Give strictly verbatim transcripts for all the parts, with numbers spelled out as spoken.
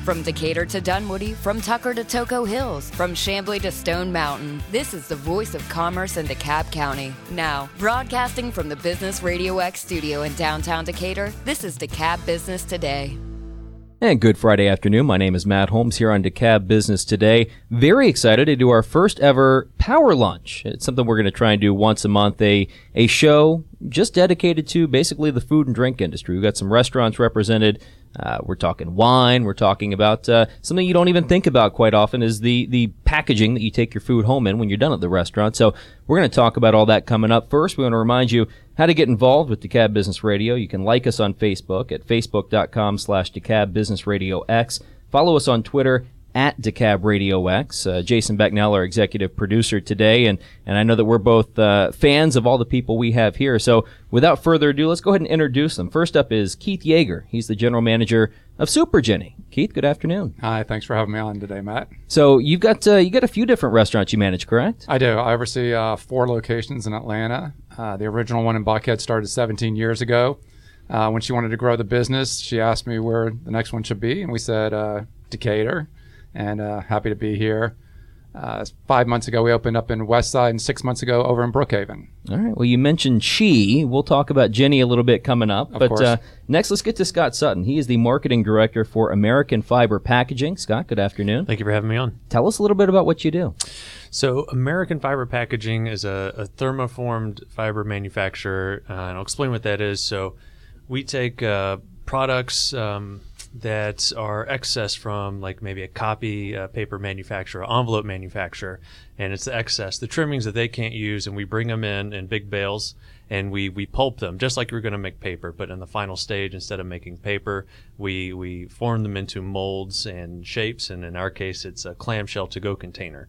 From Decatur to Dunwoody, from Tucker to Toco Hills, from Chamblee to Stone Mountain, this is the voice of commerce in DeKalb County. Now, broadcasting from the Business Radio X studio in downtown Decatur, this is DeKalb Business Today. And good Friday afternoon. My name is Matt Holmes here on DeKalb Business Today. Very excited to do our first ever Power Lunch. It's something we're going to try and do once a month, a a show just dedicated to basically the food and drink industry. We've got some restaurants represented. Uh, we're talking wine. We're talking about uh, something you don't even think about quite often is the, the packaging that you take your food home in when you're done at the restaurant. So we're going to talk about all that coming up. First, we want to remind you how to get involved with DeKalb Business Radio. You can like us on Facebook at facebook.com slash DeKalb Business Radio X. Follow us on Twitter at DeKalb Radio X. Uh, Jason Becknell, our executive producer today, and, and I know that we're both uh, fans of all the people we have here. So without further ado, let's go ahead and introduce them. First up is Keith Yeager. He's the general manager of Super Jenny. Keith, good afternoon. Hi, thanks for having me on today, Matt. So you've got uh, you got a few different restaurants you manage, correct? I do. I oversee uh, four locations in Atlanta. Uh, the original one in Buckhead started seventeen years ago. Uh, when she wanted to grow the business, she asked me where the next one should be, and we said uh, Decatur. And uh, happy to be here. Uh, five months ago, we opened up in Westside, and six months ago over in Brookhaven. All right. Well, you mentioned she. We'll talk about Jenny a little bit coming up. Of but course. Uh, next, let's get to Scott Sutton. He is the marketing director for American Fiber Packaging. Scott, good afternoon. Thank you for having me on. Tell us a little bit about what you do. So American Fiber Packaging is a, a thermoformed fiber manufacturer, uh, and I'll explain what that is. So we take uh, products um, that are excess from like maybe a copy uh, paper manufacturer, envelope manufacturer, and it's the excess, the trimmings that they can't use, and we bring them in in big bales, and we, we pulp them just like we're going to make paper, but in the final stage, instead of making paper, we, we form them into molds and shapes, and in our case, it's a clamshell to-go container.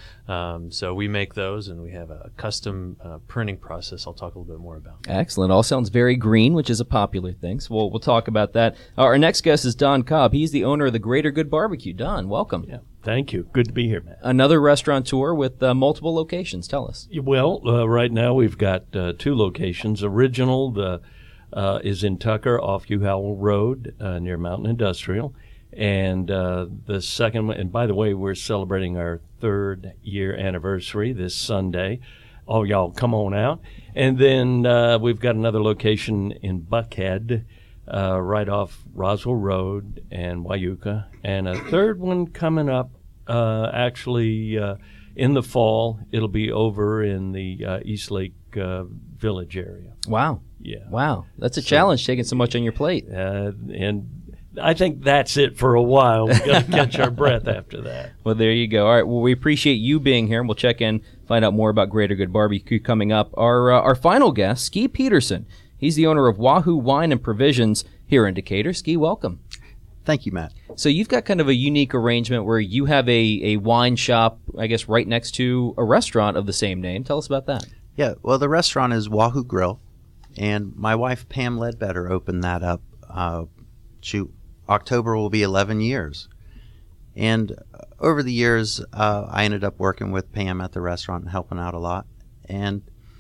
Um, so we make those, and we have a custom uh, printing process I'll talk a little bit more about. Excellent. All sounds very green, which is a popular thing. So we'll, we'll talk about that. Uh, our next guest is Don Cobb. He's the owner of the Greater Good Barbecue. Don, welcome. Yeah, thank you. Good to be here, Matt. Another restaurateur with uh, multiple locations. Tell us. Well, uh, right now we've got uh, two locations. Original the, uh, is in Tucker off Hugh Howell Road uh, near Mountain Industrial. And uh, the second one, and by the way, we're celebrating our third year anniversary this Sunday. Oh, y'all come on out. And then uh, we've got another location in Buckhead, uh, right off Roswell Road and Wyuka. And a third one coming up uh, actually uh, in the fall. It'll be over in the uh, East Lake uh, Village area. Wow. Yeah. Wow. That's a So, challenge, taking so much on your plate. Uh, and I think that's it for a while. We've got to catch our breath after that. Well, there you go. All right. Well, we appreciate you being here, and we'll check in, find out more about Greater Good Barbecue coming up. Our uh, our final guest, Ski Peterson. He's the owner of Wahoo Wine and Provisions here in Decatur. Ski, welcome. Thank you, Matt. So you've got kind of a unique arrangement where you have a, a wine shop, I guess, right next to a restaurant of the same name. Tell us about that. Yeah, well, the restaurant is Wahoo Grill, and my wife, Pam Ledbetter, opened that up. Uh, she October will be eleven years. And over the years, uh, I ended up working with Pam at the restaurant and helping out a lot. And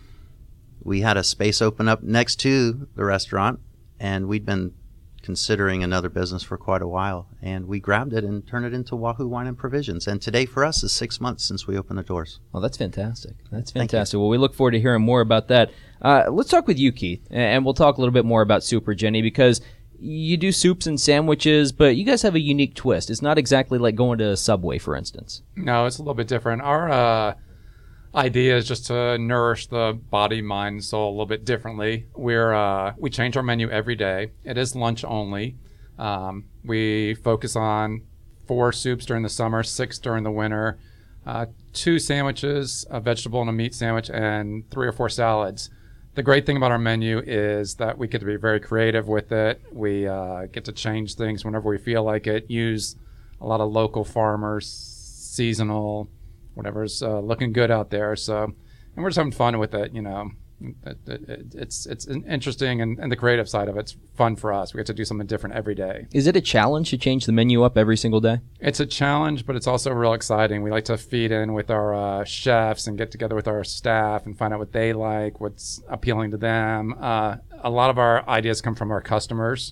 we had a space open up next to the restaurant, and we'd been considering another business for quite a while. And we grabbed it and turned it into Wahoo Wine and Provisions. And today for us is six months since we opened the doors. Well, that's fantastic. That's Thank fantastic. Well, we look forward to hearing more about that. Uh, let's talk with you, Keith, and we'll talk a little bit more about Super Jenny, because you do soups and sandwiches, but you guys have a unique twist. It's not exactly like going to Subway, for instance. No, it's a little bit different. Our uh, idea is just to nourish the body, mind, and soul a little bit differently. We're uh, we change our menu every day. It is lunch only. Um, we focus on four soups during the summer, six during the winter, uh, two sandwiches, a vegetable and a meat sandwich, and three or four salads. The great thing about our menu is that we get to be very creative with it. We uh, get to change things whenever we feel like it, use a lot of local farmers, seasonal, whatever's uh, looking good out there. So, and we're just having fun with it, you know. It, it, it's it's interesting, and, and the creative side of it's fun for us. We get to do something different every day. Is it a challenge to change the menu up every single day? It's a challenge, but it's also real exciting. We like to feed in with our uh, chefs and get together with our staff and find out what they like, what's appealing to them. Uh, a lot of our ideas come from our customers.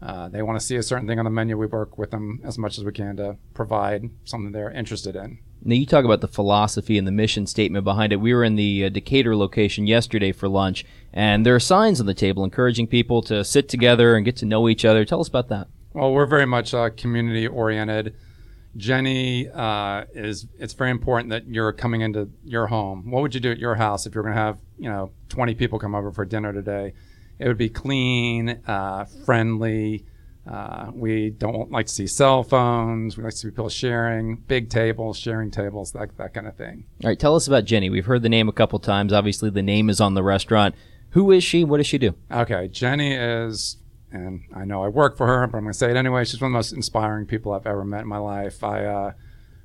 uh, they want to see a certain thing on the menu, we work with them as much as we can to provide something they're interested in. Now, you talk about the philosophy and the mission statement behind it. We were in the uh, Decatur location yesterday for lunch, and there are signs on the table encouraging people to sit together and get to know each other. Tell us about that. Well, we're very much uh, community-oriented. Jenny uh, is, it's very important that you're coming into your home. What would you do at your house if you're going to have, you know, twenty people come over for dinner today? It would be clean, uh, friendly. Uh, we don't like to see cell phones. We like to see people sharing, big tables, sharing tables, that, that kind of thing. All right, tell us about Jenny. We've heard the name a couple times. Obviously, the name is on the restaurant. Who is she? What does she do? Okay, Jenny is, and I know I work for her, but I'm going to say it anyway. She's one of the most inspiring people I've ever met in my life. I, uh,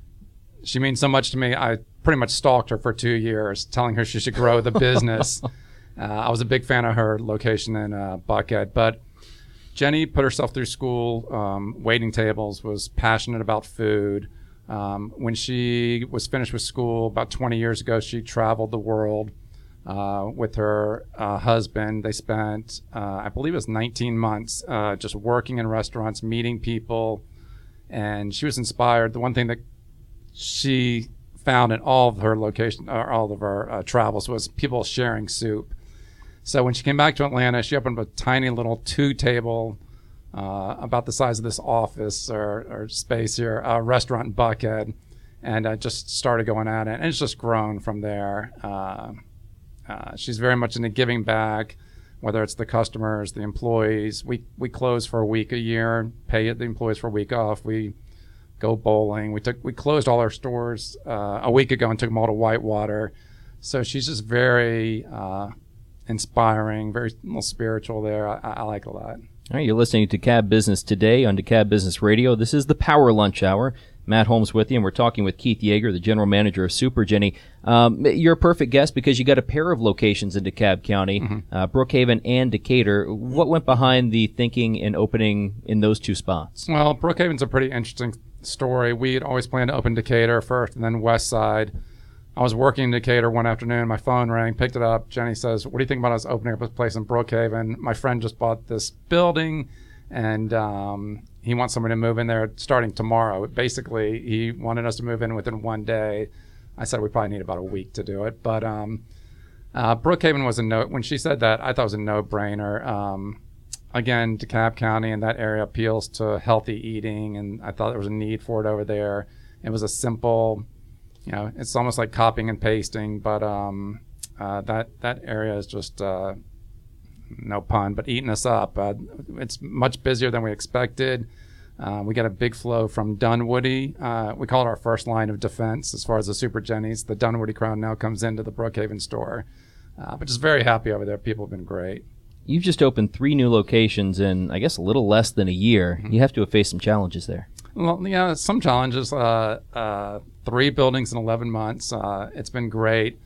she means so much to me. I pretty much stalked her for two years, telling her she should grow the business. uh, I was a big fan of her location in uh, Buckhead, but Jenny put herself through school, um, waiting tables, was passionate about food. Um, when she was finished with school about twenty years ago, she traveled the world uh, with her uh, husband. They spent, uh, I believe it was nineteen months, uh, just working in restaurants, meeting people, and she was inspired. The one thing that she found in all of her locations, or all of her uh, travels, was people sharing soup. So when she came back to Atlanta, she opened up a tiny little two-table, uh, about the size of this office or, or space here, uh, restaurant in Buckhead, and uh, just started going at it. And it's just grown from there. Uh, uh, she's very much into giving back, whether it's the customers, the employees. We we close for a week a year, pay the employees for a week off. We go bowling. We took we closed all our stores uh, a week ago and took them all to Whitewater. So she's just very Uh, inspiring, very little spiritual there. I, I like a lot. All right, you're listening to Cab Business today on DeKalb Business Radio. This is the Power Lunch Hour. Matt Holmes with you, and we're talking with Keith Yeager, the general manager of Super Jenny. Um, you're a perfect guest because you got a pair of locations in DeKalb County, mm-hmm. uh, Brookhaven and Decatur. What went behind the thinking in opening in those two spots? Well, Brookhaven's a pretty interesting story. We had always planned to open Decatur first and then West Side. I was working in Decatur one afternoon. My phone rang, picked it up. Jenny says, "What do you think about us opening up a place in Brookhaven? My friend just bought this building, and um, he wants somebody to move in there starting tomorrow." Basically, he wanted us to move in within one day. I said we probably need about a week to do it. But um, uh, Brookhaven was a no. When she said that, I thought it was a no-brainer. Um, again, DeKalb County and that area appeals to healthy eating, and I thought there was a need for it over there. It was a simple... You know, it's almost like copying and pasting, but um, uh, that that area is just, uh, no pun, but eating us up. Uh, it's much busier than we expected. Uh, we got a big flow from Dunwoody. Uh, we call it our first line of defense as far as the Super Jennies. The Dunwoody crowd now comes into the Brookhaven store. Uh, but just very happy over there. People have been great. You've just opened three new locations in, I guess, a little less than a year. Mm-hmm. You have to have faced some challenges there. Well, yeah, some challenges. Uh, uh, three buildings in eleven months. Uh, it's been great.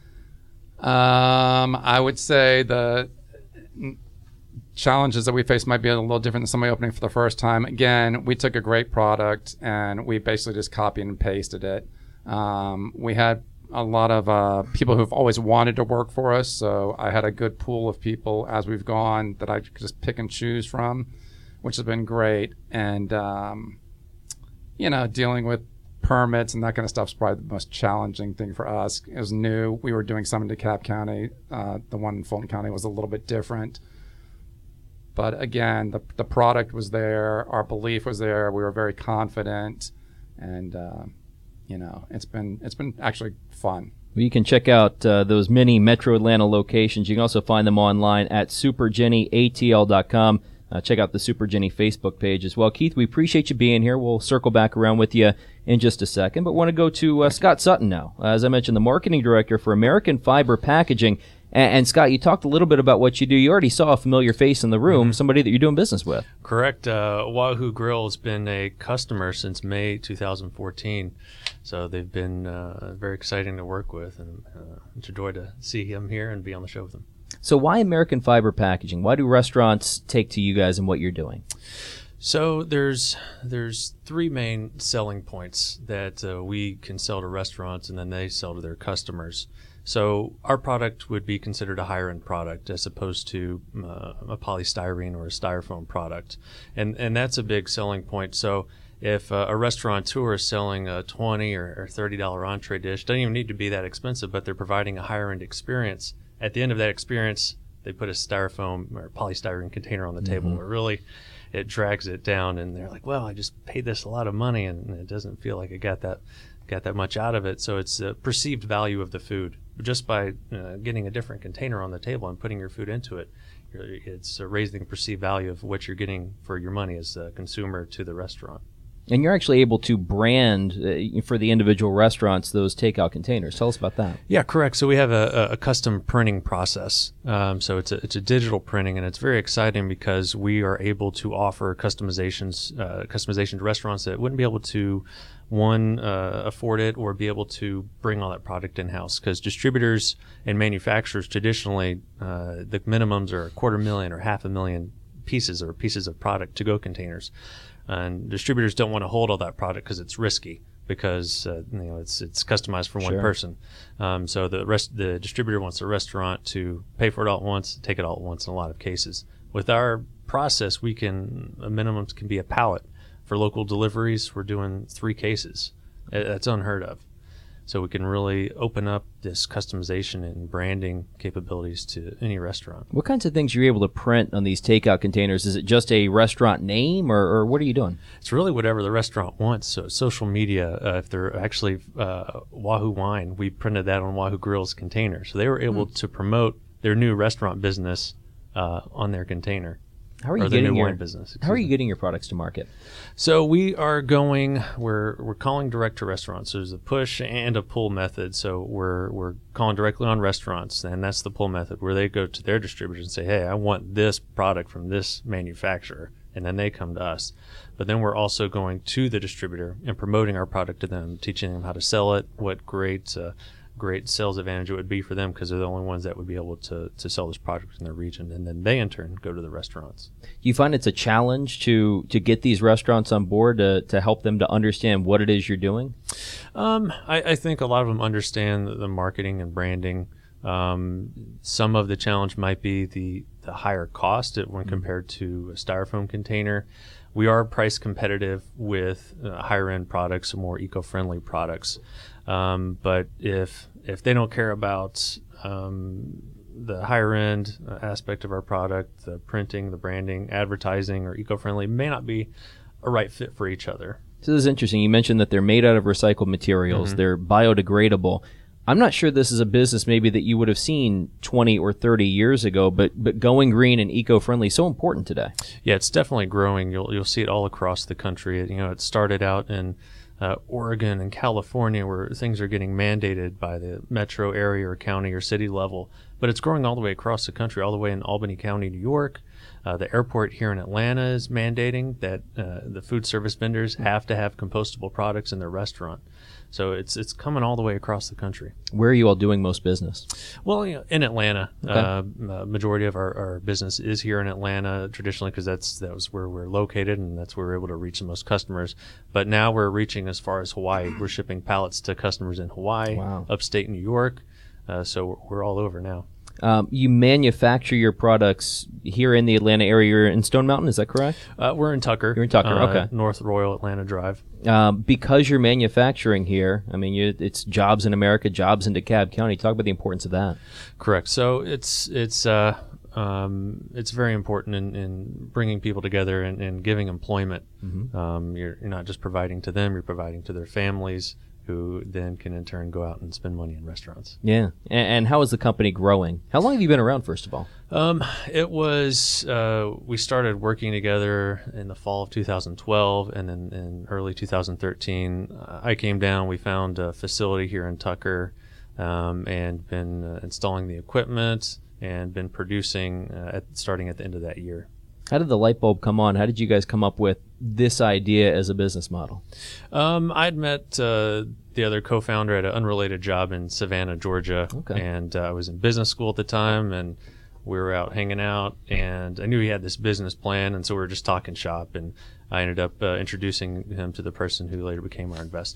Um, I would say the challenges that we face might be a little different than somebody opening for the first time. Again, we took a great product and we basically just copied and pasted it. Um, we had a lot of uh, people who've always wanted to work for us, so I had a good pool of people as we've gone that I could just pick and choose from, which has been great. And um, you know, dealing with permits and that kind of stuff is probably the most challenging thing for us. It was new. We were doing some in DeKalb County. Uh, the one in Fulton County was a little bit different. But again, the the product was there. Our belief was there. We were very confident. And, uh, you know, it's been it's been actually fun. Well, you can check out uh, those many Metro Atlanta locations. You can also find them online at super jenny a t l dot com. Uh, check out the Super Jenny Facebook page as well. Keith, we appreciate you being here. We'll circle back around with you in just a second, but want to go to uh, Scott Sutton now. Uh, as I mentioned, the marketing director for American Fiber Packaging. And, and Scott, you talked a little bit about what you do. You already saw a familiar face in the room, mm-hmm. somebody that you're doing business with. Correct. Uh, Wahoo Grill has been a customer since May two thousand fourteen, so they've been uh, very exciting to work with, and uh, it's a joy to see them here and be on the show with them. So why American Fiber Packaging? Why do restaurants take to you guys and what you're doing? So there's there's three main selling points that uh, we can sell to restaurants and then they sell to their customers. So our product would be considered a higher end product as opposed to uh, a polystyrene or a styrofoam product. And and that's a big selling point. So if uh, a restaurateur is selling a twenty or, or thirty dollar entree dish, doesn't even need to be that expensive, but they're providing a higher end experience. At the end of that experience, they put a styrofoam or polystyrene container on the mm-hmm. table where really it drags it down, and they're like, well, I just paid this a lot of money and it doesn't feel like I got that got that much out of it. So it's a perceived value of the food. Just by uh, getting a different container on the table and putting your food into it, it's uh, raising the perceived value of what you're getting for your money as a consumer to the restaurant. And you're actually able to brand uh, for the individual restaurants those takeout containers. Tell us about that. Yeah, correct. So we have a, a custom printing process. Um, so it's a, it's a digital printing, and it's very exciting because we are able to offer customizations, uh, customization to restaurants that wouldn't be able to, one, uh, afford it or be able to bring all that product in-house. Because distributors and manufacturers traditionally, uh, the minimums are a quarter million or half a million pieces or pieces of product to-go containers. And distributors don't want to hold all that product because it's risky, because uh, you know it's it's customized for one Sure. person. Um, so the rest the distributor wants the restaurant to pay for it all at once, take it all at once in a lot of cases. With our process, we can a minimum can be a pallet. For local deliveries, we're doing three cases. That's unheard of. So we can really open up this customization and branding capabilities to any restaurant. What kinds of things are you able to print on these takeout containers? Is it just a restaurant name, or, or what are you doing? It's really whatever the restaurant wants. So social media, uh, if they're actually uh, Wahoo Wine, we printed that on Wahoo Grill's container. So they were able mm. to promote their new restaurant business uh, on their container. How are you or their getting new your wine business? How are me. you getting your products to market? So we are going. We're we're calling direct to restaurants. So there's a push and a pull method. So we're we're calling directly on restaurants, and that's the pull method, where they go to their distributors and say, "Hey, I want this product from this manufacturer," and then they come to us. But then we're also going to the distributor and promoting our product to them, teaching them how to sell it, what great uh, great sales advantage it would be for them, because they're the only ones that would be able to to sell this product in their region, and then they in turn go to the restaurants. Do you find it's a challenge to to get these restaurants on board to, to help them to understand what it is you're doing? Um, I, I think a lot of them understand the, the marketing and branding. Um, some of the challenge might be the, the higher cost when compared to a styrofoam container. We are price competitive with uh, higher end products, more eco-friendly products. Um, but if if they don't care about um, the higher end uh, aspect of our product, the printing, the branding, advertising, or eco-friendly, may not be a right fit for each other. So this is interesting. You mentioned that they're made out of recycled materials. Mm-hmm. They're biodegradable. I'm not sure this is a business maybe that you would have seen twenty or thirty years ago, but but going green and eco-friendly is so important today. Yeah, it's definitely growing. You'll you'll see it all across the country. You know, it started out in uh, Oregon and California, where things are getting mandated by the metro area or county or city level, but it's growing all the way across the country, all the way in Albany County, New York. Uh, the airport here in Atlanta is mandating that uh, the food service vendors have to have compostable products in their restaurant. So it's it's coming all the way across the country. Where are you all doing most business? Well, you know, in Atlanta. Okay. Uh, uh, majority of our, our business is here in Atlanta traditionally, because that's that was where we're located, and that's where we're able to reach the most customers. But now we're reaching as far as Hawaii. We're shipping pallets to customers in Hawaii, wow. upstate New York. Uh, so we're, we're all over now. Um, you manufacture your products here in the Atlanta area. You're in Stone Mountain, is that correct? Uh, we're in Tucker. You're in Tucker, uh, okay. North Royal Atlanta Drive. Um, because you're manufacturing here, I mean, you, it's jobs in America, jobs in DeKalb County. Talk about the importance of that. Correct. So it's it's uh, um, it's very important in, in bringing people together and, and giving employment. Mm-hmm. Um, you're, you're not just providing to them; you're providing to their families, who then can in turn go out and spend money in restaurants. Yeah. And, and how is the company growing? How long have you been around, first of all? Um, it was, uh, we started working together in the fall of two thousand twelve, and then in early two thousand thirteen, uh, I came down, we found a facility here in Tucker, um, and been uh, installing the equipment and been producing uh, at, starting at the end of that year. How did the light bulb come on? How did you guys come up with this idea as a business model? Um, I'd met uh, the other co-founder at an unrelated job in Savannah, Georgia, okay. and uh, I was in business school at the time, and we were out hanging out, and I knew he had this business plan, and so we were just talking shop, and I ended up uh, introducing him to the person who later became our investor.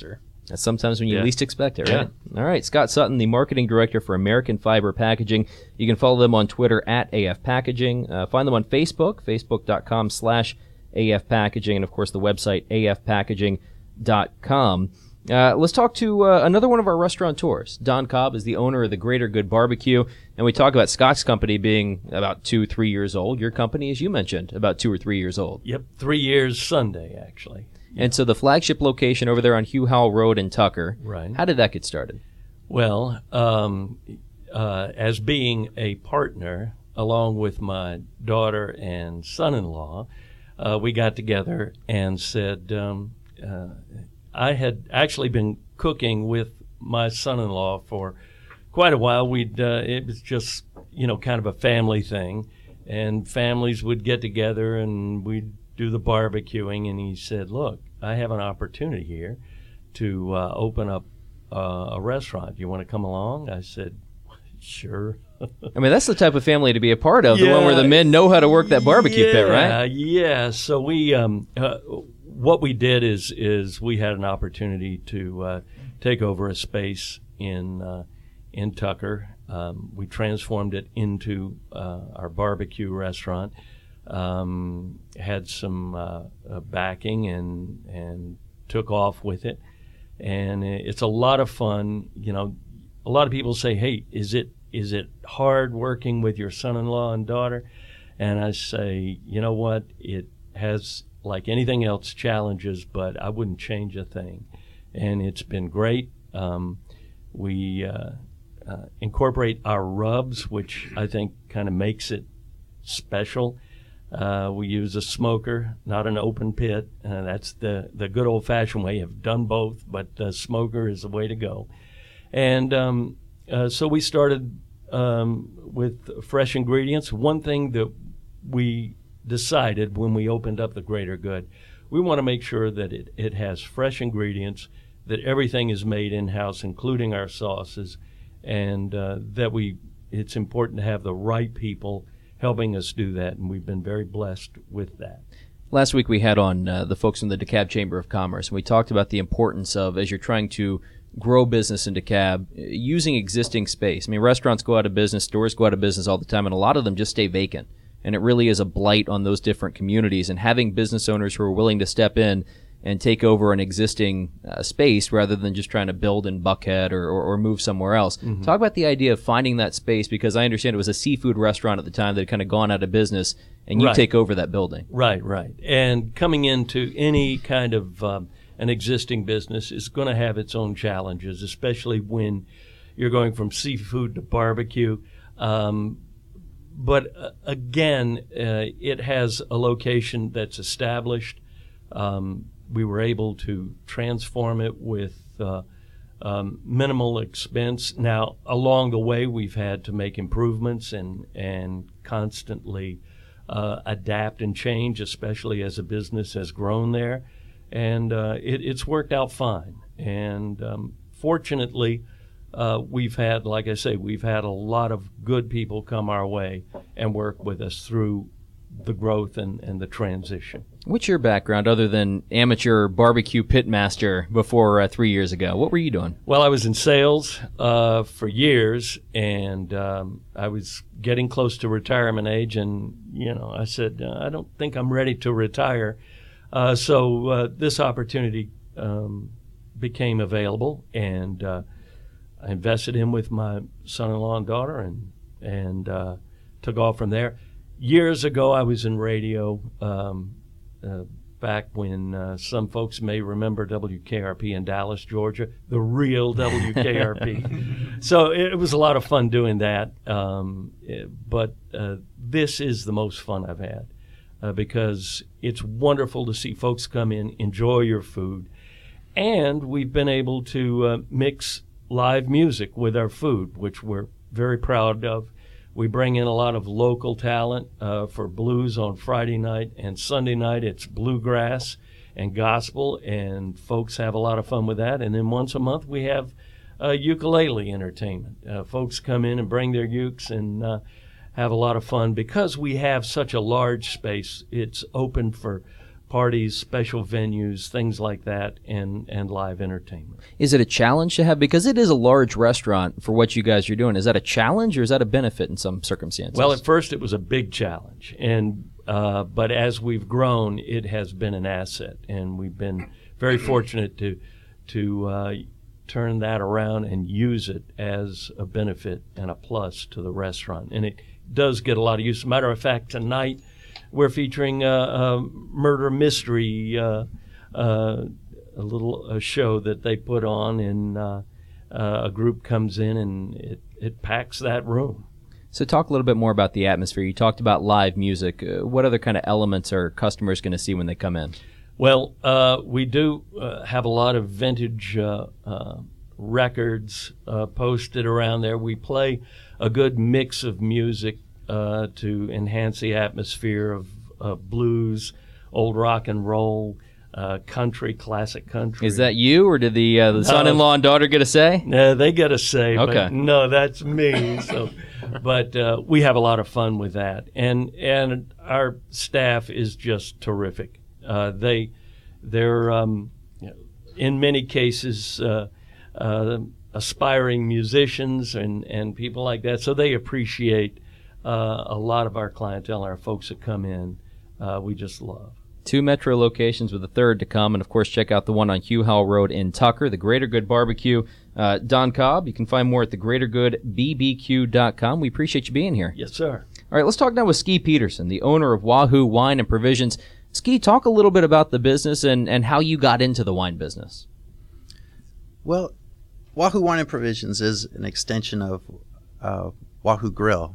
That's sometimes when you Yeah. least expect it, Yeah. right? All right. Scott Sutton, the marketing director for American Fiber Packaging. You can follow them on Twitter at A F Packaging. Uh, find them on Facebook, facebook.com slash AF Packaging, and, of course, the website, a f packaging dot com. Uh, let's talk to uh, another one of our restaurateurs. Don Cobb is the owner of the Greater Good Barbecue, and we talk about Scott's company being about two, three years old. Your company, as you mentioned, about two or three years old. Yep, three years Sunday, actually. And so the flagship location over there on Hugh Howell Road in Tucker, Right. how did that get started? Well, um, uh, as being a partner, along with my daughter and son-in-law, uh, we got together and said, um, uh, I had actually been cooking with my son-in-law for quite a while. We'd uh, it was just, you know, kind of a family thing, and families would get together and we'd do the barbecuing. And he said, "Look, I have an opportunity here to uh, open up uh, a restaurant. You want to come along?" I said, "Sure." I mean, that's the type of family to be a part of, the one where Yeah. the men know how to work that barbecue yeah, pit, right? Yeah. So we, um, uh, what we did is is we had an opportunity to uh, take over a space in uh, in Tucker. Um, we transformed it into uh, our barbecue restaurant. Um, had some uh, uh, backing and and took off with it, and it's a lot of fun. You know, a lot of people say, "Hey, is it is it hard working with your son-in-law and daughter?" And I say, you know what, it has, like anything else, challenges, but I wouldn't change a thing. And it's been great. Um, we uh, uh, incorporate our rubs, which I think kind of makes it special. Uh, we use a smoker, not an open pit. Uh, that's the, the good old-fashioned way. I've done both, but the smoker is the way to go. And um, uh, so we started um, with fresh ingredients. One thing that we decided when we opened up the Greater Good, we want to make sure that it, it has fresh ingredients, that everything is made in-house, including our sauces, and uh, that we it's important to have the right people helping us do that, and we've been very blessed with that. Last week we had on uh, the folks from the DeKalb Chamber of Commerce, and we talked about the importance of, as you're trying to grow business in DeKalb, using existing space. I mean, restaurants go out of business, stores go out of business all the time, and a lot of them just stay vacant. And it really is a blight on those different communities. And having business owners who are willing to step in and take over an existing uh, space rather than just trying to build in Buckhead or, or, or move somewhere else. Mm-hmm. Talk about the idea of finding that space, because I understand it was a seafood restaurant at the time that had kind of gone out of business, and you Right. take over that building. Right, right. And coming into any kind of um, an existing business is going to have its own challenges, especially when you're going from seafood to barbecue. Um, but uh, again, uh, it has a location that's established. Um, we were able to transform it with uh, um, minimal expense. Now, along the way, we've had to make improvements and, and constantly uh, adapt and change, especially as a business has grown there. And uh, it, it's worked out fine. And um, fortunately, uh, we've had, like I say, we've had a lot of good people come our way and work with us through the growth and, and the transition. What's your background other than amateur barbecue pitmaster before uh, three years ago? What were you doing? Well, I was in sales uh, for years, and um, I was getting close to retirement age, and, you know, I said, uh, I don't think I'm ready to retire. Uh, so uh, this opportunity um, became available, and uh, I invested in with my son-in-law and daughter, and, and uh, took off from there. Years ago, I was in radio, um, uh, back when uh, some folks may remember W K R P in Dallas, Georgia, the real W K R P. So it, it was a lot of fun doing that. Um, it, but uh, this is the most fun I've had uh, because it's wonderful to see folks come in, enjoy your food, and we've been able to uh, mix live music with our food, which we're very proud of. We bring in a lot of local talent uh, for blues on Friday night, and Sunday night it's bluegrass and gospel, and folks have a lot of fun with that. And then once a month we have uh, ukulele entertainment. Uh, folks come in and bring their ukes and uh, have a lot of fun. Because we have such a large space, it's open for parties, special venues, things like that, and, and live entertainment. Is it a challenge to have, because it is a large restaurant for what you guys are doing? Is that a challenge or is that a benefit in some circumstances? Well, at first it was a big challenge, and uh, but as we've grown, it has been an asset, and we've been very fortunate to to uh, turn that around and use it as a benefit and a plus to the restaurant. And it does get a lot of use. As a matter of fact, tonight we're featuring a, a murder mystery, uh, uh, a little a show that they put on, and uh, uh, a group comes in and it, it packs that room. So talk a little bit more about the atmosphere. You talked about live music. Uh, what other kind of elements are customers going to see when they come in? Well, uh, we do uh, have a lot of vintage uh, uh, records uh, posted around there. We play a good mix of music uh, to enhance the atmosphere of uh, blues, old rock and roll, uh, country, classic country. Is that you, or did the uh, the son-in-law and daughter get a say? No, they get a say. Okay. But no, that's me. So, but uh, we have a lot of fun with that, and and our staff is just terrific. Uh, they, they're um, you know, in many cases uh, uh, aspiring musicians and, and people like that. So they appreciate uh, a lot of our clientele, our folks that come in. Uh, we just love. Two Metro locations with a third to come, and of course check out the one on Hugh Howell Road in Tucker, the Greater Good Barbecue. Uh, Don Cobb, you can find more at the greater good b b q dot com. We appreciate you being here. Yes, sir. All right, let's talk now with Ski Peterson, the owner of Wahoo Wine and Provisions. Ski, talk a little bit about the business and, and how you got into the wine business. Well, Wahoo Wine and Provisions is an extension of uh, Wahoo Grill.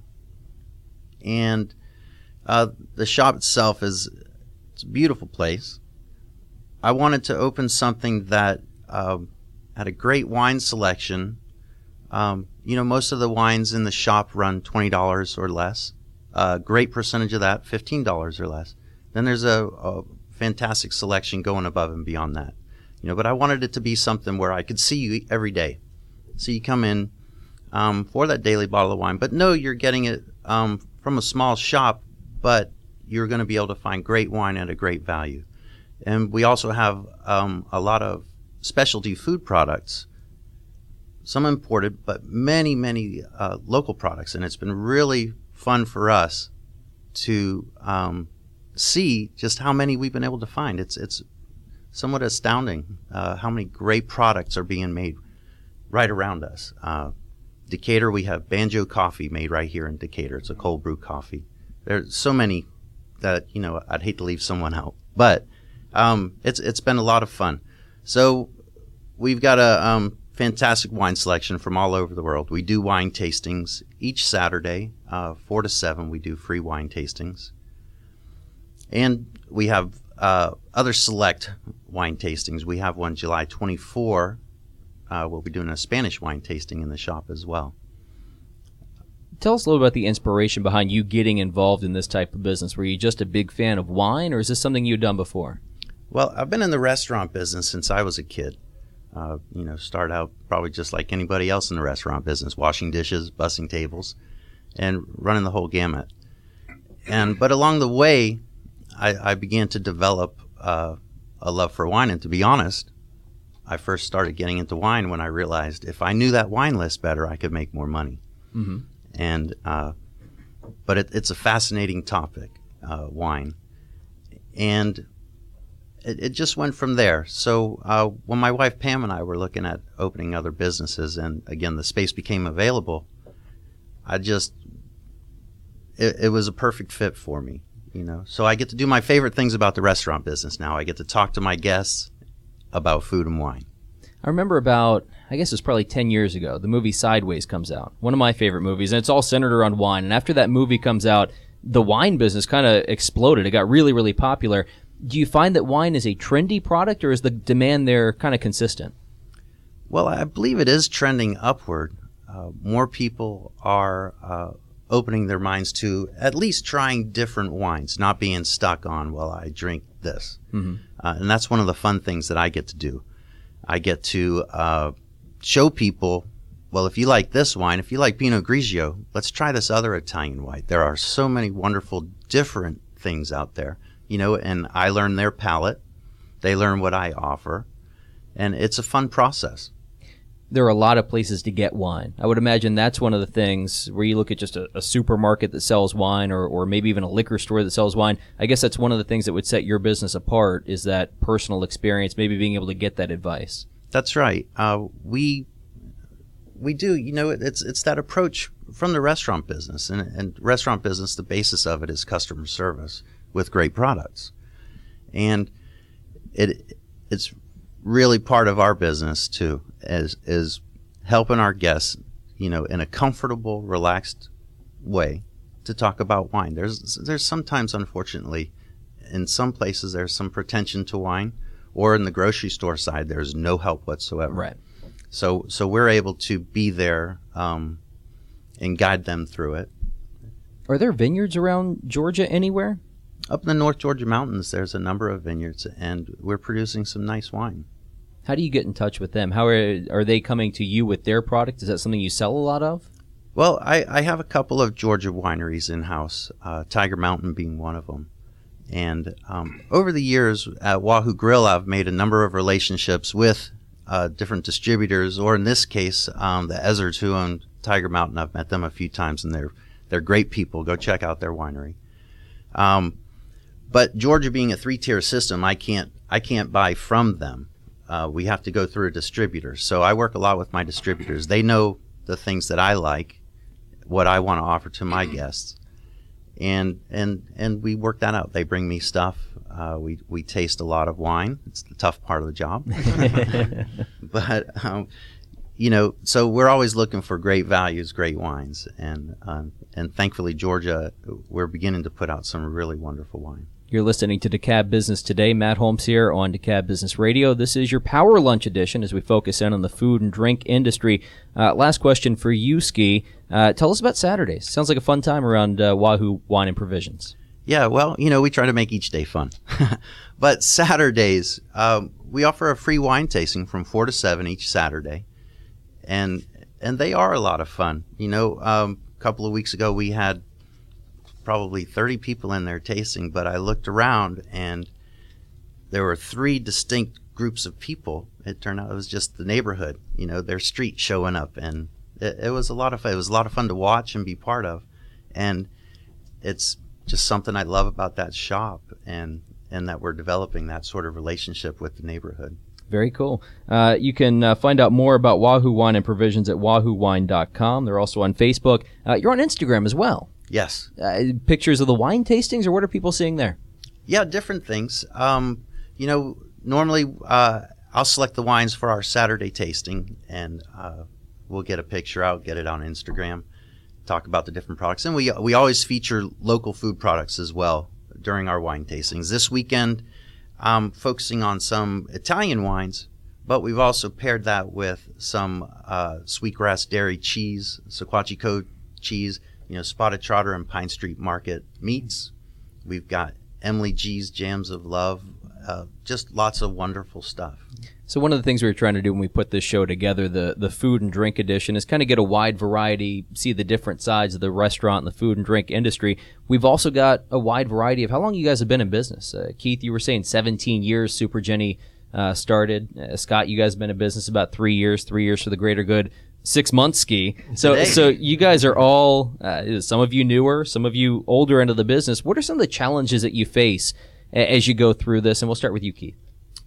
And uh, the shop itself is it's a beautiful place. I wanted to open something that uh, had a great wine selection. Um, you know, most of the wines in the shop run twenty dollars or less. A uh, great percentage of that, fifteen dollars or less. Then there's a, a fantastic selection going above and beyond that. You know, but I wanted it to be something where I could see you every day. So you come in um, for that daily bottle of wine, but no, you're getting it um, from a small shop, but you're going to be able to find great wine at a great value. And we also have um, a lot of specialty food products, some imported, but many, many uh, local products. And it's been really fun for us to um, see just how many we've been able to find. It's it's somewhat astounding uh, how many great products are being made right around us. Uh, Decatur, we have Banjo Coffee made right here in Decatur. It's a cold brew coffee. There's so many that, you know, I'd hate to leave someone out. But um, it's it's been a lot of fun. So we've got a um, fantastic wine selection from all over the world. We do wine tastings each Saturday, uh, four to seven. We do free wine tastings. And we have uh, other select wine tastings. We have one July twenty-fourth. Uh, we'll be doing a Spanish wine tasting in the shop as well. Tell us a little about the inspiration behind you getting involved in this type of business. Were you just a big fan of wine, or is this something you'd done before? Well, I've been in the restaurant business since I was a kid. Uh, you know, started out probably just like anybody else in the restaurant business, washing dishes, bussing tables, and running the whole gamut. And but along the way, I, I began to develop uh, a love for wine. And to be honest, I first started getting into wine when I realized if I knew that wine list better, I could make more money. Mm-hmm. And uh, but it, it's a fascinating topic, uh, wine, and it, it just went from there. So uh, when my wife Pam and I were looking at opening other businesses, and again the space became available, I just it, it was a perfect fit for me. You know, so I get to do my favorite things about the restaurant business now. I get to talk to my guests about food and wine. I remember about, I guess it was probably ten years ago, the movie Sideways comes out. One of my favorite movies, and it's all centered around wine. And after that movie comes out, the wine business kind of exploded. It got really, really popular. Do you find that wine is a trendy product, or is the demand there kind of consistent? Well, I believe it is trending upward. Uh, more people are uh, opening their minds to at least trying different wines, not being stuck on, well, I drink this. Mm-hmm. Uh, and that's one of the fun things that I get to do. I get to uh, show people, well, if you like this wine, if you like Pinot Grigio, let's try this other Italian wine. There are so many wonderful different things out there you know, and I learn their palate. They learn what I offer, and it's a fun process. There are a lot of places to get wine. I would imagine that's one of the things where you look at just a, a supermarket that sells wine, or, or maybe even a liquor store that sells wine. I guess that's one of the things that would set your business apart, is that personal experience, maybe being able to get that advice. That's right. Uh, we we do. You know, it's it's that approach from the restaurant business, and, and restaurant business. The basis of it is customer service with great products, and it it's really part of our business too, is is helping our guests, you know, in a comfortable, relaxed way to talk about wine. There's there's sometimes, unfortunately, in some places there's some pretension to wine, or in the grocery store side there's no help whatsoever. Right. So so we're able to be there um, and guide them through it. Are there vineyards around Georgia anywhere? Up in the North Georgia mountains, there's a number of vineyards, and we're producing some nice wine. How do you get in touch with them? How are, are they coming to you with their product? Is that something you sell a lot of? Well, I, I have a couple of Georgia wineries in-house, uh, Tiger Mountain being one of them. And um, over the years at Wahoo Grill, I've made a number of relationships with uh, different distributors, or in this case, um, the Ezzards, who own Tiger Mountain. I've met them a few times, and they're they're great people. Go check out their winery. Um, but Georgia being a three-tier system, I can't I can't buy from them. Uh, we have to go through a distributor. So I work a lot with my distributors. They know the things that I like, what I want to offer to my guests, and and and we work that out. They bring me stuff. Uh, we we taste a lot of wine. It's the tough part of the job. But um, you know, so we're always looking for great values, great wines, and um, and thankfully Georgia, we're beginning to put out some really wonderful wine. You're listening to DeKalb Business Today. Matt Holmes here on DeKalb Business Radio. This is your Power Lunch edition as we focus in on the food and drink industry. Uh, last question for you, Ski. Uh, tell us about Saturdays. Sounds like a fun time around uh, Wahoo Wine and Provisions. Yeah, well, you know, we try to make each day fun. But Saturdays, um, we offer a free wine tasting from four to seven each Saturday. And and they are a lot of fun. You know, um, a couple of weeks ago we had probably thirty people in there tasting, but I looked around and there were three distinct groups of people. It turned out it was just the neighborhood, you know, their street showing up, and it, it was a lot of fun. It was a lot of fun to watch and be part of, and it's just something I love about that shop, and and that we're developing that sort of relationship with the neighborhood. Very cool. Uh, you can uh, find out more about Wahoo Wine and Provisions at wahoo wine dot com. They're also on Facebook. Uh, you're on Instagram as well. Yes. Uh, pictures of the wine tastings, or what are people seeing there? Yeah, different things. Um, you know, normally uh, I'll select the wines for our Saturday tasting, and uh, we'll get a picture out, get it on Instagram, talk about the different products. And we we always feature local food products as well during our wine tastings. This weekend, I'm focusing on some Italian wines, but we've also paired that with some uh, Sweetgrass Dairy cheese, Sequatchie Code cheese, you know, Spotted Trotter and Pine Street Market meats. We've got Emily G's Jams of Love, uh, just lots of wonderful stuff. So one of the things we were trying to do when we put this show together, the, the food and drink edition, is kind of get a wide variety, see the different sides of the restaurant and the food and drink industry. We've also got a wide variety of how long you guys have been in business. Uh, Keith, you were saying seventeen years Super Jenny uh, started. Uh, Scott, you guys have been in business about three years, three years for the greater good. Six months, Ski. So, Today. so you guys are all, uh, some of you newer, some of you older into the business. What are some of the challenges that you face a- as you go through this? And we'll start with you, Keith.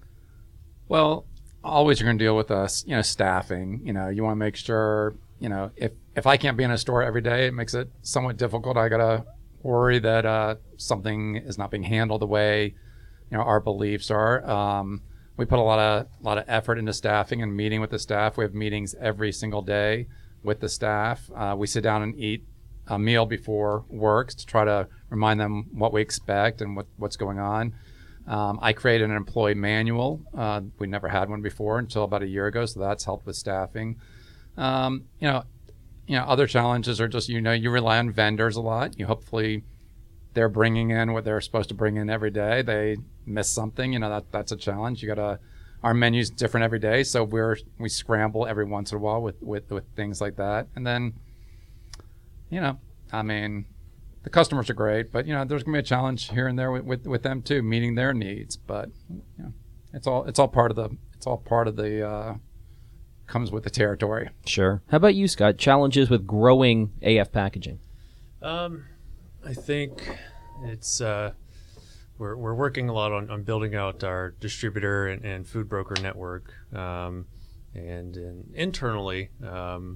Well, always you're going to deal with us, you know, staffing. You know, you want to make sure, you know, if if I can't be in a store every day, it makes it somewhat difficult. I got to worry that uh, something is not being handled the way, you know, our beliefs are. Um, We put a lot of a lot of effort into staffing and meeting with the staff. We have meetings every single day with the staff. Uh, we sit down and eat a meal before work to try to remind them what we expect and what, what's going on. Um, I created an employee manual. Uh, we never had one before until about a year ago, so that's helped with staffing. Um, you know, you know, other challenges are just, you know, you rely on vendors a lot. You hopefully they're bringing in what they're supposed to bring in every day. They miss something, you know, that that's a challenge. You gotta, our menu's different every day, so we're we scramble every once in a while with with with things like that. And then, you know, I mean, the customers are great, but you know, there's gonna be a challenge here and there with, with, with them too, meeting their needs. But you know, it's all it's all part of the it's all part of the uh, comes with the territory. Sure. How about you, Scott? Challenges with growing A F packaging? Um, I think it's uh, we're we're working a lot on, on building out our distributor and, and food broker network, um, and, and internally. Um,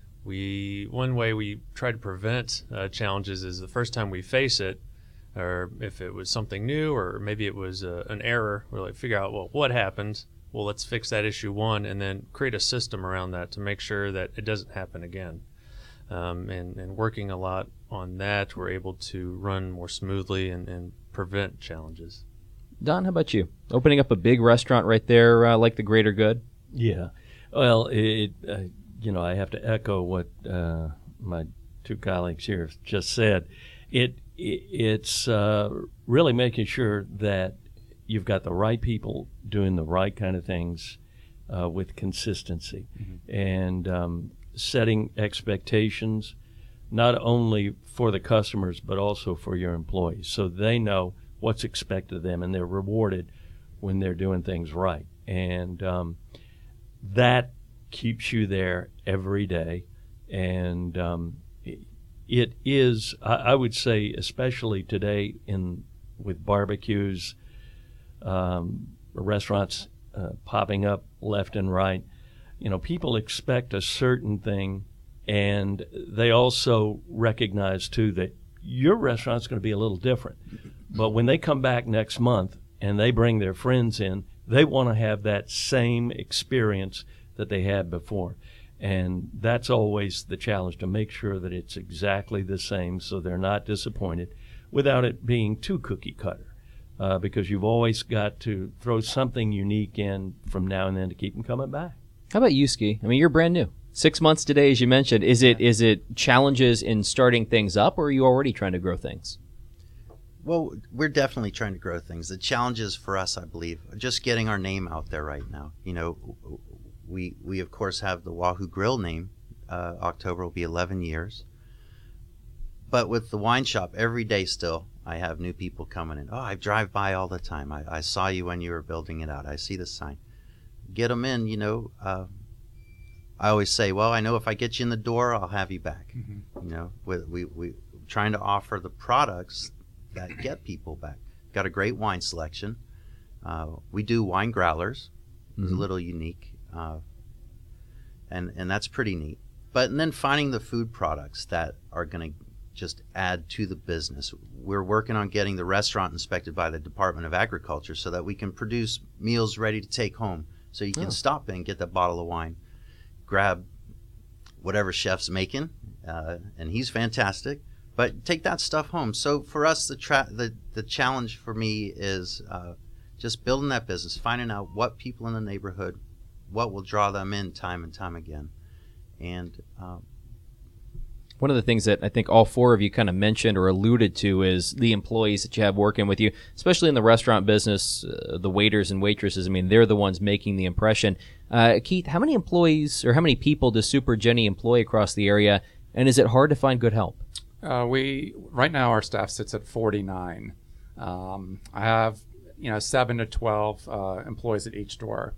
We one way we try to prevent uh, challenges is the first time we face it, or if it was something new, or maybe it was uh, an error, we're like figure out well what happened. Well, let's fix that issue one, and then create a system around that to make sure that it doesn't happen again. Um, and and working a lot on that, we're able to run more smoothly and, and prevent challenges. Don, how about you? Opening up a big restaurant right there, uh, like the Greater Good. Yeah. Well, it. Uh, You know, I have to echo what uh, my two colleagues here just said. It, it it's uh, really making sure that you've got the right people doing the right kind of things uh, with consistency, mm-hmm. and um, setting expectations not only for the customers but also for your employees, so they know what's expected of them and they're rewarded when they're doing things right. And um, that keeps you there every day, and um, it is, I, I would say, especially today in with barbecues, um, restaurants uh, popping up left and right. You know, people expect a certain thing, and they also recognize too that your restaurant's going to be a little different. But when they come back next month and they bring their friends in, they want to have that same experience that they had before. And that's always the challenge, to make sure that it's exactly the same so they're not disappointed without it being too cookie cutter, uh, because you've always got to throw something unique in from now and then to keep them coming back. How about you, Ski? I mean, you're brand new. Six months today, as you mentioned. Is it is it challenges in starting things up, or are you already trying to grow things? Well, we're definitely trying to grow things. The challenges for us, I believe, are just getting our name out there right now. You know, We, we of course, have the Wahoo Grill name. Uh, October will be eleven years. But with the wine shop, every day still, I have new people coming in. Oh, I drive by all the time. I, I saw you when you were building it out. I see the sign. Get them in, you know. Uh, I always say, well, I know if I get you in the door, I'll have you back. Mm-hmm. You know, we, we, we trying to offer the products that get people back. Got a great wine selection. Uh, we do wine growlers. It's mm-hmm. a little unique. Uh, and and that's pretty neat. But and then finding the food products that are going to just add to the business. We're working on getting the restaurant inspected by the Department of Agriculture so that we can produce meals ready to take home. So you can oh. stop in, get that bottle of wine, grab whatever chef's making, uh, and he's fantastic. But take that stuff home. So for us, the tra- the the challenge for me is uh, just building that business, finding out what people in the neighborhood, what will draw them in time and time again. And um, one of the things that I think all four of you kind of mentioned or alluded to is the employees that you have working with you, especially in the restaurant business, uh, the waiters and waitresses. I mean, they're the ones making the impression. Uh, Keith, how many employees or how many people does Super Jenny employ across the area, and is it hard to find good help? Uh, we right now our staff sits at forty-nine. Um, I have you know seven to twelve uh, employees at each store.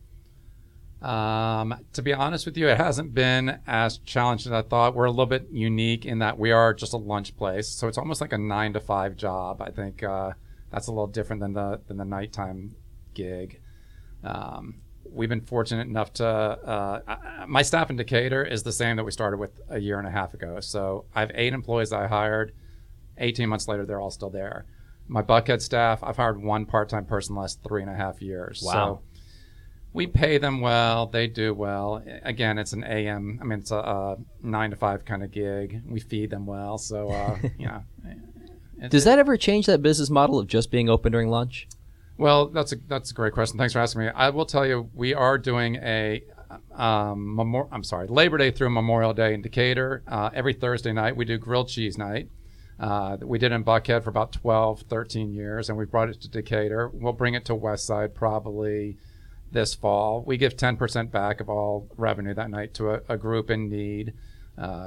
Um, to be honest with you, it hasn't been as challenging as I thought. We're a little bit unique in that we are just a lunch place, so it's almost like a nine to five job. I think uh, that's a little different than the than the nighttime gig. Um, we've been fortunate enough to. Uh, I, my staff in Decatur is the same that we started with a year and a half ago. So I have eight employees that I hired. eighteen months later, they're all still there. My Buckhead staff, I've hired one part-time person the last three and a half years. Wow. So we pay them well. They do well. Again, it's an A M. I mean, it's a, a nine to five kind of gig. We feed them well. So, uh, you know. It, Does that ever change that business model of just being open during lunch? Well, that's a that's a great question. Thanks for asking me. I will tell you, we are doing a, um, memor- I'm sorry, Labor Day through Memorial Day in Decatur. Uh, every Thursday night, we do grilled cheese night. Uh, we did it in Buckhead for about twelve, thirteen years, and we brought it to Decatur. We'll bring it to Westside probably this fall. We give ten percent back of all revenue that night to a, a group in need. Um,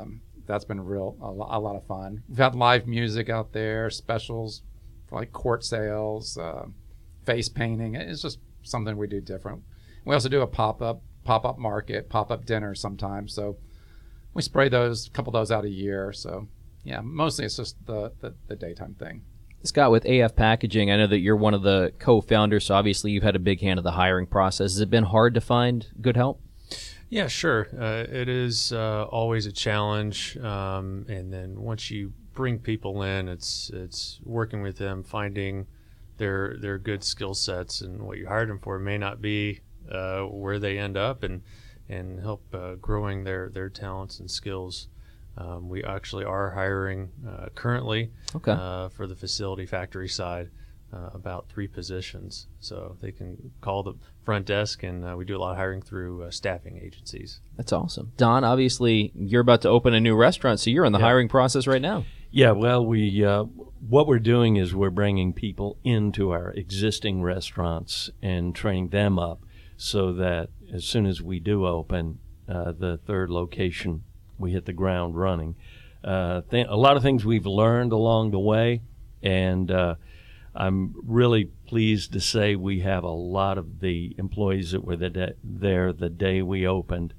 that's been real a, lo- a lot of fun. We've had live music out there, specials like quart sales, uh, face painting. It's just something we do different. We also do a pop-up pop-up market, pop-up dinner sometimes. So we spray those, a couple of those out a year. So yeah, mostly it's just the, the, the daytime thing. Scott, with A F Packaging, I know that you're one of the co-founders, so obviously you've had a big hand in the hiring process. Has it been hard to find good help? Yeah, sure. Uh, it is uh, always a challenge, um, and then once you bring people in, it's it's working with them, finding their their good skill sets, and what you hired them for may not be uh, where they end up, and and help uh, growing their their talents and skills. Um, we actually are hiring uh, currently Okay. uh, for the facility factory side, uh, about three positions. So they can call the front desk, and uh, we do a lot of hiring through uh, staffing agencies. That's awesome. Don, obviously you're about to open a new restaurant, so you're in the Yeah. hiring process right now. Yeah, well, we uh, what we're doing is we're bringing people into our existing restaurants and training them up so that as soon as we do open uh, the third location, we hit the ground running. Uh, th- a lot of things we've learned along the way, and uh, I'm really pleased to say we have a lot of the employees that were the de- there the day we opened,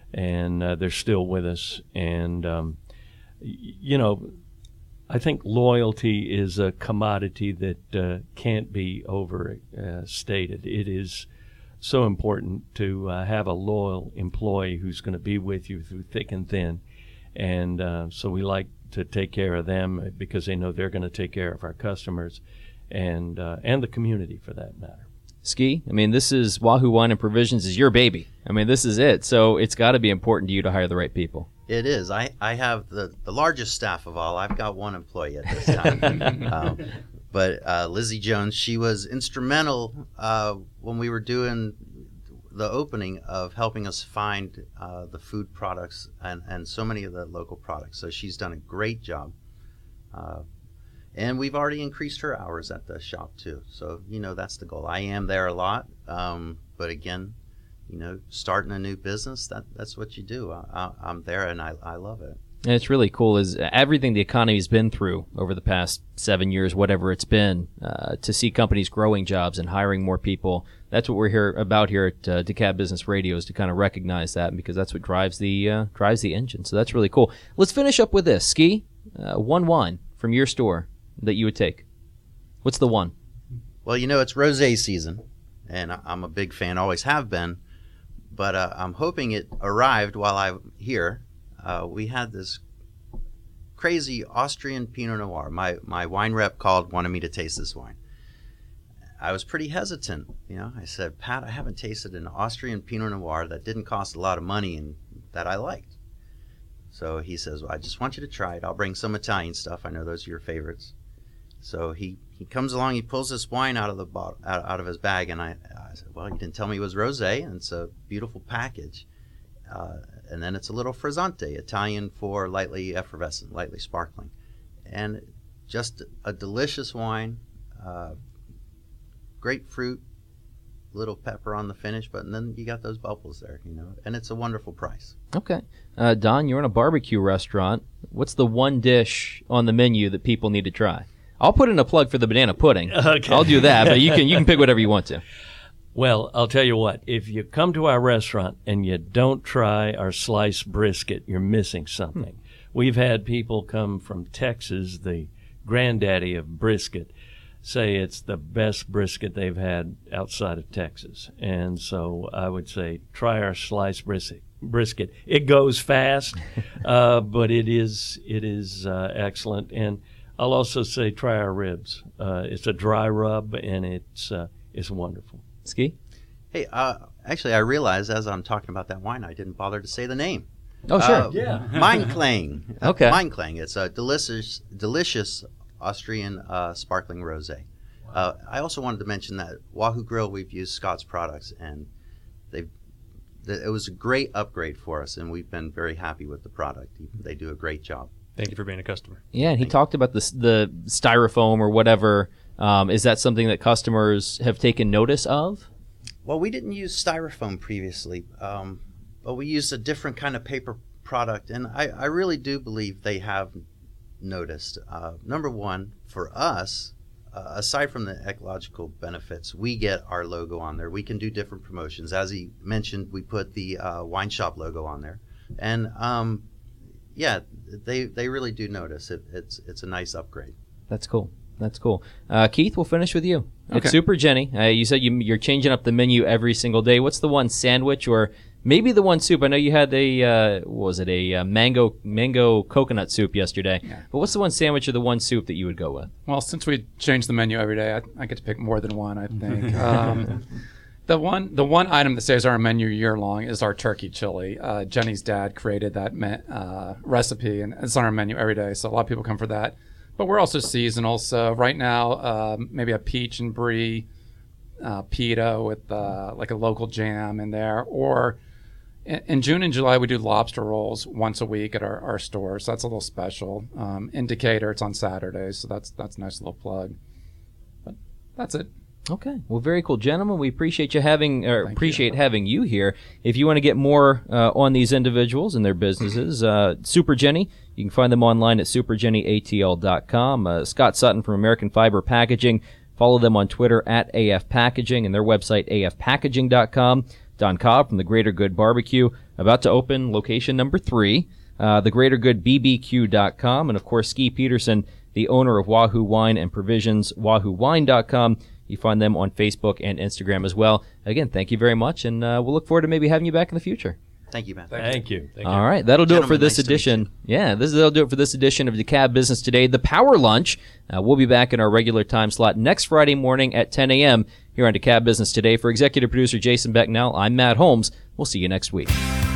and uh, they're still with us. And, um, y- you know, I think loyalty is a commodity that uh, can't be overstated. It is so important to uh, have a loyal employee who's going to be with you through thick and thin. And uh, so we like to take care of them because they know they're going to take care of our customers and uh, and the community for that matter. Ski, I mean, this is Wahoo Wine and Provisions is your baby. I mean, this is it. So it's got to be important to you to hire the right people. It is. I, I have the, the largest staff of all. I've got one employee at this time. um, but uh, Lizzie Jones, she was instrumental uh, when we were doing the opening of helping us find uh, the food products and, and so many of the local products. So she's done a great job. Uh, and we've already increased her hours at the shop too. So, you know, that's the goal. I am there a lot. Um, but again, you know, starting a new business, that that's what you do. I, I, I'm there and I, I love it. And it's really cool is everything the economy's been through over the past seven years, whatever it's been, uh, to see companies growing jobs and hiring more people. That's what we're here about here at uh, DeKalb Business Radio, is to kind of recognize that, because that's what drives the uh, drives the engine. So that's really cool. Let's finish up with this. Ski, uh, one wine from your store that you would take. What's the one? Well, you know, it's rosé season, and I, I'm a big fan, always have been. But uh, I'm hoping it arrived while I'm here. Uh, we had this crazy Austrian Pinot Noir. My my wine rep called, wanted me to taste this wine. I was pretty hesitant. You know, I said, Pat, I haven't tasted an Austrian Pinot Noir that didn't cost a lot of money and that I liked. So he says, well, I just want you to try it. I'll bring some Italian stuff. I know those are your favorites. So he, he comes along, he pulls this wine out of the bottle, out, out of his bag, and I, I said, well, you didn't tell me it was rosé, and it's a beautiful package. Uh, and then it's a little frizzante, Italian for lightly effervescent, lightly sparkling. And just a delicious wine, uh, grapefruit, little pepper on the finish, but and then you got those bubbles there, you know, and it's a wonderful price. Okay. Uh, Don, you're in a barbecue restaurant. What's the one dish on the menu that people need to try? I'll put in a plug for the banana pudding. Okay. I'll do that, but you can you can pick whatever you want to. Well, I'll tell you what, if you come to our restaurant and you don't try our sliced brisket, you're missing something. Hmm. We've had people come from Texas, the granddaddy of brisket, say it's the best brisket they've had outside of Texas. And so I would say try our sliced brisket. brisket. It goes fast, uh, but it is it is uh, excellent. And I'll also say try our ribs. Uh, it's a dry rub, and it's uh, it's wonderful. Ski? Hey, uh, actually, I realized as I'm talking about that wine, I didn't bother to say the name. Oh, sure. Uh, Yeah. Mein Klang. Okay. Mein Klang. It's a delicious, delicious Austrian uh, sparkling rosé. Uh, I also wanted to mention that Wahoo Grill, we've used Scott's products, and they've th- it was a great upgrade for us, and we've been very happy with the product. They do a great job. Thank you for being a customer. Yeah, and he talked about the the styrofoam or whatever. Um, is that something that customers have taken notice of? Well, we didn't use styrofoam previously, um, but we used a different kind of paper product, and I, I really do believe they have noticed. Uh, number one, for us, uh, aside from the ecological benefits, we get our logo on there. We can do different promotions. As he mentioned, we put the uh, wine shop logo on there, and um, yeah, they they really do notice. It, it's it's a nice upgrade. That's cool. That's cool. Uh, Keith, we'll finish with you. Okay. It's Super Jenny. Uh, you said you, you're changing up the menu every single day. What's the one sandwich or maybe the one soup? I know you had a, uh, what was it, a uh, mango mango coconut soup yesterday. Yeah. But what's the one sandwich or the one soup that you would go with? Well, since we change the menu every day, I, I get to pick more than one, I think. um, the one the one item that stays on our menu year long is our turkey chili. Uh, Jenny's dad created that me- uh, recipe, and it's on our menu every day, so a lot of people come for that. But we're also seasonal, so right now, uh, maybe a peach and brie uh, pita with uh, like a local jam in there. Or in, in June and July, we do lobster rolls once a week at our, our store, so that's a little special. Um, in Decatur, it's on Saturdays, so that's that's a nice little plug. But that's it. Okay. Well, very cool, gentlemen. We appreciate you having, or Thank appreciate you. having you here. If you want to get more uh, on these individuals and their businesses, uh, Super Jenny, you can find them online at super jenny a t l dot com. Uh, Scott Sutton from American Fiber Packaging. Follow them on Twitter at A F Packaging and their website a f packaging dot com. Don Cobb from the Greater Good Barbecue, about to open location number three, uh, the greater good b b q dot com, and of course Ski Peterson, the owner of Wahoo Wine and Provisions, wahoo wine dot com. You find them on Facebook and Instagram as well. Again, thank you very much, and uh, we'll look forward to maybe having you back in the future. Thank you, Matt. Thank you. Thank you. All right, that'll do it for Gentlemen, this nice to meet edition. Yeah, this that'll do it for this edition of DeKalb Business Today, the Power Lunch. Uh, we'll be back in our regular time slot next Friday morning at ten a.m. here on DeKalb Business Today. For executive producer Jason Becknell, I'm Matt Holmes. We'll see you next week.